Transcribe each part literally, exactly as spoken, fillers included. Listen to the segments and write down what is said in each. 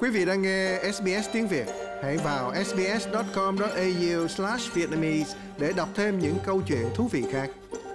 Quý vị đang nghe ét bê ét tiếng Việt. Hãy vào sbs.com.au slash Vietnamese để đọc thêm những câu chuyện thú vị khác.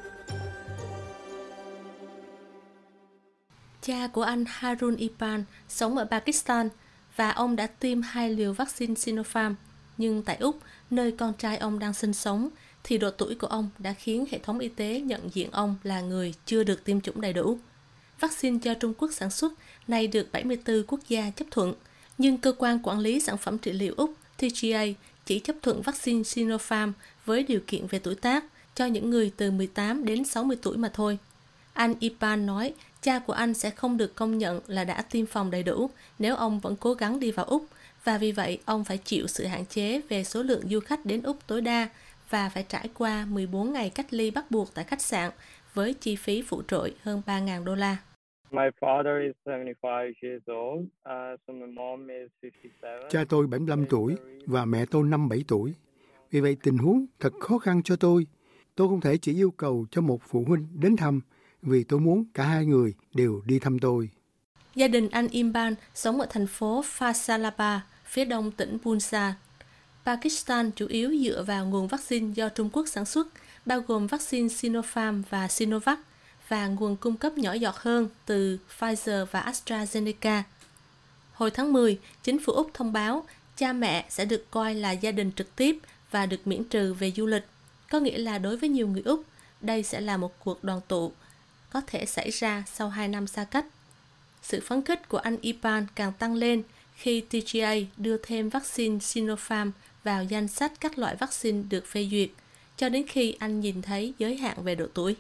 Cha của anh Harun Ipan sống ở Pakistan và ông đã tiêm hai liều vaccine Sinopharm. Nhưng tại Úc, nơi con trai ông đang sinh sống, thì độ tuổi của ông đã khiến hệ thống y tế nhận diện ông là người chưa được tiêm chủng đầy đủ. Vaccine do Trung Quốc sản xuất này được bảy mươi tư quốc gia chấp thuận, nhưng Cơ quan Quản lý Sản phẩm Trị liệu Úc T G A chỉ chấp thuận vaccine Sinopharm với điều kiện về tuổi tác cho những người từ mười tám đến sáu mươi tuổi mà thôi. Anh Ipan nói cha của anh sẽ không được công nhận là đã tiêm phòng đầy đủ nếu ông vẫn cố gắng đi vào Úc, và vì vậy ông phải chịu sự hạn chế về số lượng du khách đến Úc tối đa và phải trải qua mười bốn ngày cách ly bắt buộc tại khách sạn với chi phí phụ trội hơn ba nghìn đô la. My father is seventy-five years old, uh, so my mom is fifty-seven. Cha tôi bảy mươi lăm tuổi và mẹ tôi năm bảy tuổi. Vì vậy tình huống thật khó khăn cho tôi. Tôi không thể chỉ yêu cầu cho một phụ huynh đến thăm, vì tôi muốn cả hai người đều đi thăm tôi. Gia đình anh Imran sống ở thành phố Faisalabad, phía đông tỉnh Punjab. Pakistan chủ yếu dựa vào nguồn vaccine do Trung Quốc sản xuất, bao gồm vaccine Sinopharm và Sinovac, và nguồn cung cấp nhỏ giọt hơn từ Pfizer và AstraZeneca. Hồi tháng mười, chính phủ Úc thông báo cha mẹ sẽ được coi là gia đình trực tiếp và được miễn trừ về du lịch. Có nghĩa là đối với nhiều người Úc, đây sẽ là một cuộc đoàn tụ có thể xảy ra sau hai năm xa cách. Sự phấn khích của anh Ipan càng tăng lên khi T G A đưa thêm vaccine Sinopharm vào danh sách các loại vaccine được phê duyệt, cho đến khi anh nhìn thấy giới hạn về độ tuổi.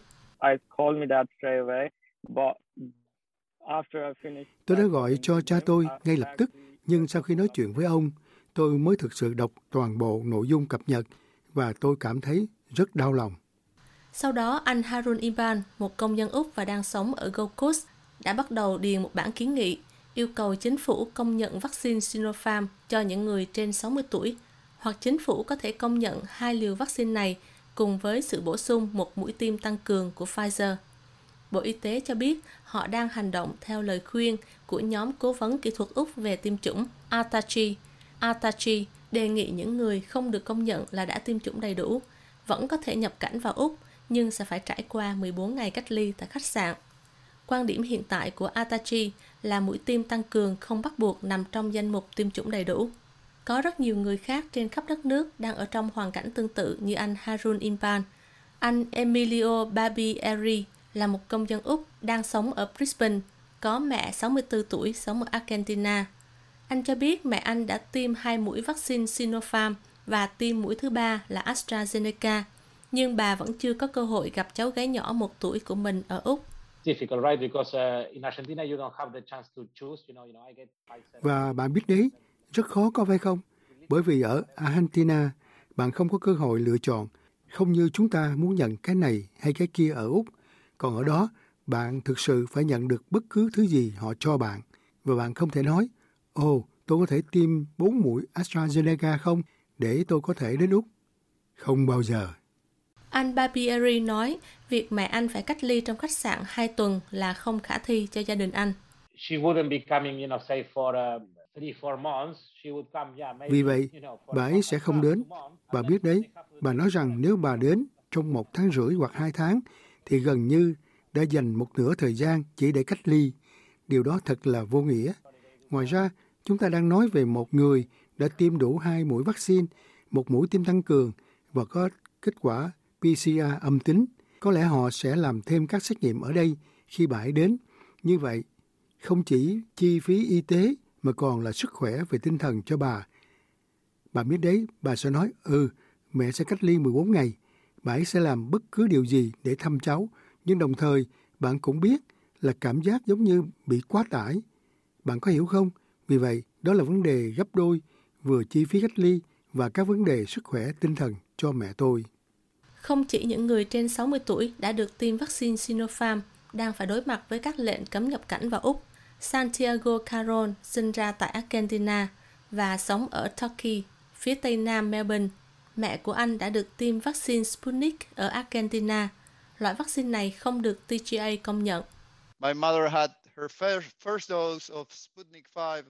Tôi đã gọi cho cha tôi ngay lập tức, nhưng sau khi nói chuyện với ông, tôi mới thực sự đọc toàn bộ nội dung cập nhật và tôi cảm thấy rất đau lòng. Sau đó, anh Harun Ipan, một công dân Úc và đang sống ở Gold Coast, đã bắt đầu điền một bản kiến nghị yêu cầu chính phủ công nhận vaccine Sinopharm cho những người trên sáu mươi tuổi, hoặc chính phủ có thể công nhận hai liều vaccine này cùng với sự bổ sung một mũi tiêm tăng cường của Pfizer. Bộ Y tế cho biết họ đang hành động theo lời khuyên của nhóm cố vấn kỹ thuật Úc về tiêm chủng ATACI. ATACI đề nghị những người không được công nhận là đã tiêm chủng đầy đủ vẫn có thể nhập cảnh vào Úc, nhưng sẽ phải trải qua mười bốn ngày cách ly tại khách sạn. Quan điểm hiện tại của ATACI là mũi tiêm tăng cường không bắt buộc nằm trong danh mục tiêm chủng đầy đủ. Có rất nhiều người khác trên khắp đất nước đang ở trong hoàn cảnh tương tự như anh Harun Ipan. Anh Emilio Barbieri là một công dân Úc đang sống ở Brisbane, có mẹ sáu mươi tư tuổi sống ở Argentina. Anh cho biết mẹ anh đã tiêm hai mũi vaccine Sinopharm và tiêm mũi thứ ba là AstraZeneca, nhưng bà vẫn chưa có cơ hội gặp cháu gái nhỏ một tuổi của mình ở Úc. Và bạn biết đấy, rất khó có phải không? Bởi vì ở Argentina, bạn không có cơ hội lựa chọn, không như chúng ta muốn nhận cái này hay cái kia ở Úc. Còn ở đó, bạn thực sự phải nhận được bất cứ thứ gì họ cho bạn. Và bạn không thể nói, ồ, oh, tôi có thể tiêm bốn mũi AstraZeneca không để tôi có thể đến Úc? Không bao giờ. Anh Barbieri nói việc mẹ anh phải cách ly trong khách sạn hai tuần là không khả thi cho gia đình anh. Vì vậy, bà ấy sẽ không đến. Bà biết đấy, bà nói rằng nếu bà đến trong một tháng rưỡi hoặc hai tháng, thì gần như đã dành một nửa thời gian chỉ để cách ly. Điều đó thật là vô nghĩa. Ngoài ra, chúng ta đang nói về một người đã tiêm đủ hai mũi vaccine, một mũi tiêm tăng cường và có kết quả P C R âm tính. Có lẽ họ sẽ làm thêm các xét nghiệm ở đây khi bà ấy đến. Như vậy, không chỉ chi phí y tế mà còn là sức khỏe về tinh thần cho bà. Bà biết đấy, bà sẽ nói, ừ, mẹ sẽ cách ly mười bốn ngày. Bà ấy sẽ làm bất cứ điều gì để thăm cháu, nhưng đồng thời bạn cũng biết là cảm giác giống như bị quá tải. Bạn có hiểu không? Vì vậy, đó là vấn đề gấp đôi, vừa chi phí cách ly và các vấn đề sức khỏe tinh thần cho mẹ tôi. Không chỉ những người trên sáu mươi tuổi đã được tiêm vaccine Sinopharm đang phải đối mặt với các lệnh cấm nhập cảnh vào Úc. Santiago Caron sinh ra tại Argentina và sống ở Turkey, phía tây nam Melbourne. Mẹ của anh đã được tiêm vaccine Sputnik ở Argentina. Loại vaccine này không được T G A công nhận. My mother had her first dose of Sputnik five.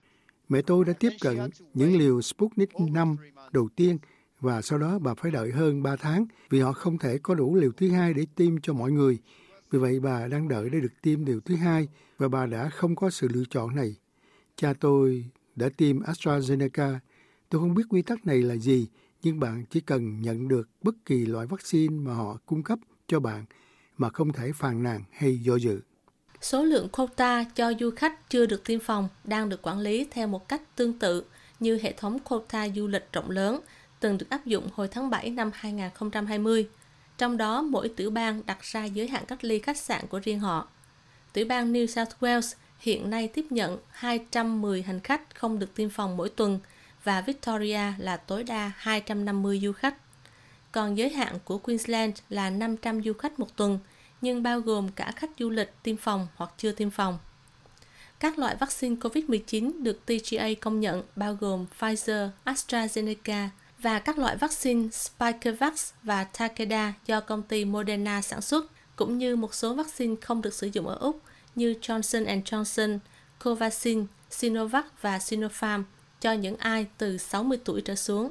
Mẹ tôi đã tiếp cận những liều Sputnik năm đầu tiên và sau đó bà phải đợi hơn ba tháng vì họ không thể có đủ liều thứ hai để tiêm cho mọi người. Vì vậy bà đang đợi để được tiêm liều thứ hai và bà đã không có sự lựa chọn này. Cha tôi đã tiêm AstraZeneca. Tôi không biết quy tắc này là gì, nhưng bạn chỉ cần nhận được bất kỳ loại vaccine mà họ cung cấp cho bạn mà không thể phàn nàn hay do dự. Số lượng quota cho du khách chưa được tiêm phòng đang được quản lý theo một cách tương tự như hệ thống quota du lịch rộng lớn từng được áp dụng hồi tháng bảy năm hai nghìn không trăm hai mươi. Trong đó, mỗi tiểu bang đặt ra giới hạn cách ly khách sạn của riêng họ. Tiểu bang New South Wales hiện nay tiếp nhận hai trăm mười hành khách không được tiêm phòng mỗi tuần và Victoria là tối đa hai trăm năm mươi du khách. Còn giới hạn của Queensland là năm trăm du khách một tuần, nhưng bao gồm cả khách du lịch tiêm phòng hoặc chưa tiêm phòng. Các loại vaccine covid mười chín được tê giê a công nhận bao gồm Pfizer, AstraZeneca và các loại vaccine Spikevax và Takeda do công ty Moderna sản xuất, cũng như một số vaccine không được sử dụng ở Úc như Johnson and Johnson, Covaxin, Sinovac và Sinopharm cho những ai từ sáu mươi tuổi trở xuống.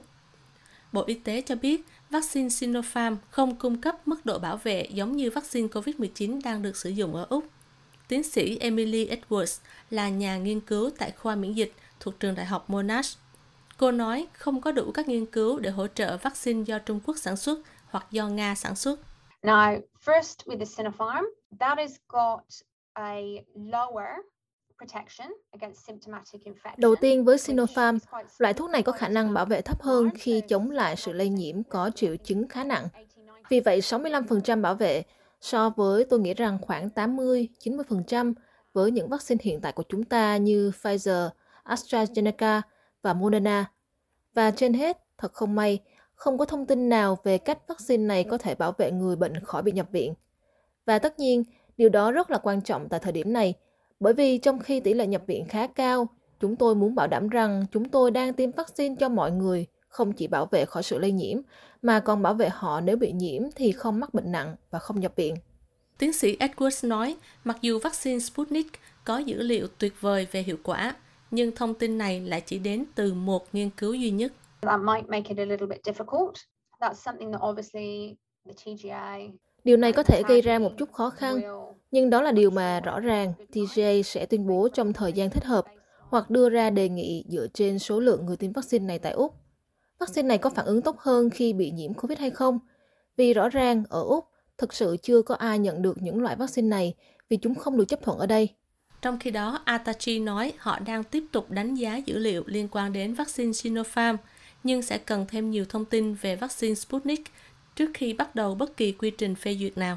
Bộ Y tế cho biết vaccine Sinopharm không cung cấp mức độ bảo vệ giống như vaccine covid mười chín đang được sử dụng ở Úc. Tiến sĩ Emily Edwards là nhà nghiên cứu tại khoa miễn dịch thuộc trường đại học Monash. Cô nói không có đủ các nghiên cứu để hỗ trợ vaccine do Trung Quốc sản xuất hoặc do Nga sản xuất. Now, first with the Sinopharm, that has got a lower protection against symptomatic infection. Đầu tiên với Sinopharm, loại thuốc này có khả năng bảo vệ thấp hơn khi chống lại sự lây nhiễm có triệu chứng khá nặng. Vì vậy, sáu mươi lăm phần trăm bảo vệ so với tôi nghĩ rằng khoảng tám mươi đến chín mươi phần trăm với những vaccine hiện tại của chúng ta như Pfizer, AstraZeneca và Moderna. Và trên hết, thật không may, không có thông tin nào về cách vaccine này có thể bảo vệ người bệnh khỏi bị nhập viện. Và tất nhiên, điều đó rất là quan trọng tại thời điểm này, bởi vì trong khi tỷ lệ nhập viện khá cao, chúng tôi muốn bảo đảm rằng chúng tôi đang tiêm vaccine cho mọi người, không chỉ bảo vệ khỏi sự lây nhiễm, mà còn bảo vệ họ nếu bị nhiễm thì không mắc bệnh nặng và không nhập viện. Tiến sĩ Edwards nói, mặc dù vaccine Sputnik có dữ liệu tuyệt vời về hiệu quả, nhưng thông tin này lại chỉ đến từ một nghiên cứu duy nhất. That might make it a little bit difficult. That's something that obviously the T G A. Điều này có thể gây ra một chút khó khăn, nhưng đó là điều mà rõ ràng tê giê a sẽ tuyên bố trong thời gian thích hợp hoặc đưa ra đề nghị dựa trên số lượng người tiêm vaccine này tại Úc. Vaccine này có phản ứng tốt hơn khi bị nhiễm Covid hay không? Vì rõ ràng ở Úc, thực sự chưa có ai nhận được những loại vaccine này vì chúng không được chấp thuận ở đây. Trong khi đó, Atachi nói họ đang tiếp tục đánh giá dữ liệu liên quan đến vaccine Sinopharm, nhưng sẽ cần thêm nhiều thông tin về vaccine Sputnik trước khi bắt đầu bất kỳ quy trình phê duyệt nào.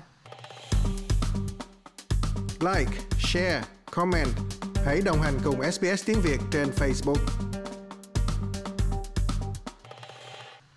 Like, share, comment. Hãy đồng hành cùng ét bê ét Tiếng Việt trên Facebook.